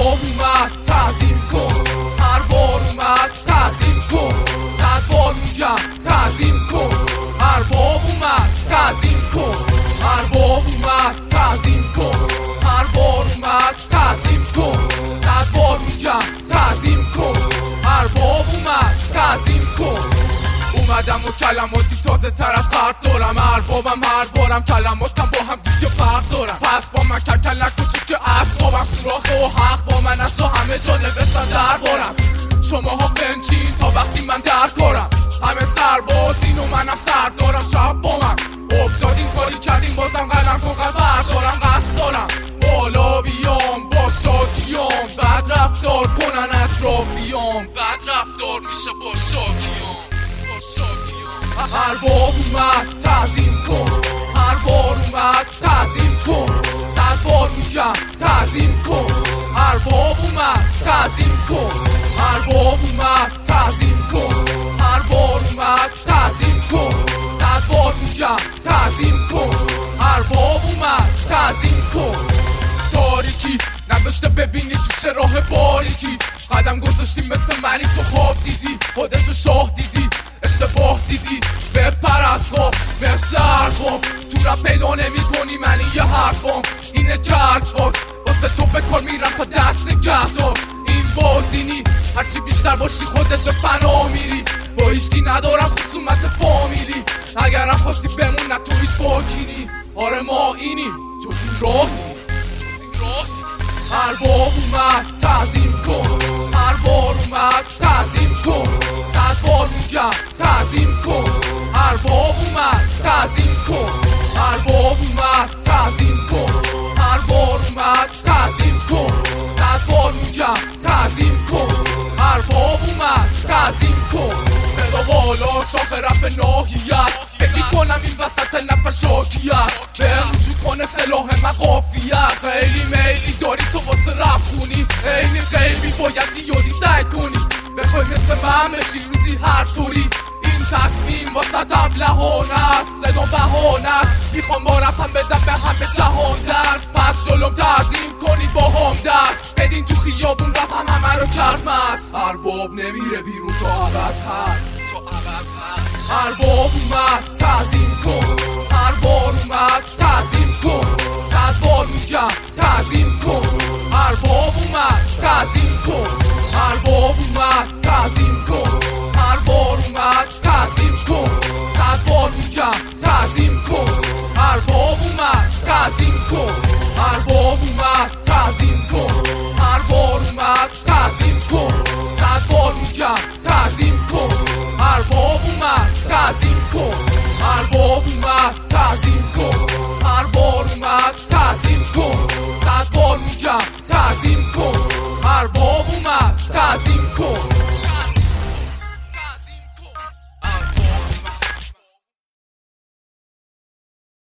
ارباب اومد تعظیم کن، هر بار اومد تعظیم کن، 100 بار میگم تعظیم کن. ارباب اومد تعظیم کن، ارباب اومد تعظیم کن، هر بار اومد تعظیم کن، 100 بار میگم تعظیم کن. ارباب اومد تعظیم کن. اومدم و کلماتی تازه تر از خرد دارم، اربابم هر بارم کلماتم با هم دیگه فرق دارم. پس با من کلک و چک اعصابم سوراخه و حق با من است و همه جا نوشتن دربارم. شماها فنچین تا وقتی من در کارم، همه سربازین و منم سردارم. چپ با من افتادین کاری کردیم بازم قلم کاغذ بردارم. قصد دارم بالا بیام با شاکیام، بد رفتار کنن اطرافیام، بد رفتار میشه با شاکیام. ارباب اومد تعظیم کن، هر بار اومد تعظیم کن، 100 بار میگم تعظیم کن. ارباب اومد تعظیم کن، ارباب اومد تعظیم کن، هر بار اومد تعظیم کن، 100 بار میگم تعظیم کن. ارباب اومد تعظیم کن. تاریکی نداشته ببینی تو چه راه باریکی، قدم گذاشتی مثل منی تو خواب دیدی، خودتو شاه دیدی، اشتباه دیدی، بپر از خواب مثل ارباب. تو را پیدا نمی کنی منی یه حرفام اینه کرد فاز، واسه تو به کار میرم پا دست نگهدار. این بازینی هرچی بیشتر باشی خودت به فنا میری، با هیچکی ندارم خصومت فامیلی، اگرم خواستی بمون تو هیچ باکینی. آره ما اینی جز این راهی، جز این راهی. ارباب اومد تعظیم کن، هر بار اومد تعظیم کن، 100 بار میگم تعظیم کن. ارباب اومد تعظیم کن، ارباب اومد تعظیم کن، هر بار اومد تعظیم کن، 100 بار میگم تعظیم کن. ارباب اومد تعظیم کن. صدا بالا شاخ رپ ناحیت، فکر میکنم این وسط نفر شاکیت، به رجوع کنه سلاح من قافیت. خیلی میلی داری تو واسه رپ خونی، اینی غیبی باید زیادی سعی کنی، بخوای مثل من بشی روزی هر طوری. این تصمیم واسه ابلهانه است، صدا بهانه است، میخوام با رپم بدم به همه جهان درس. پس جلوم تعظیم کنید با هم دست بدین، تو خیابون رپم همه رو کرد مست. ارباب نمیره بیرون تا ابد هست، تا ابد هست. ارباب اومد تعظیم کن، هر بار اومد تعظیم کن، 100 بار میگم تعظیم کن. ارباب اومد تعظیم کن، ارباب اومد تعظیم کن، هر بار اومد تعظیم کن، 100 بار میگم تعظیم کن. ارباب اومد تعظیم کن، ارباب اومد تعظیم کن، هر بار اومد تعظیم کن، 100 بار میگم تعظیم کن. ارباب اومد تعظیم کن، ارباب اومد تعظیم کن، هر بار اومد تعظیم کن، 100 بار میگم تعظیم کن. ارباب اومد تعظیم کن.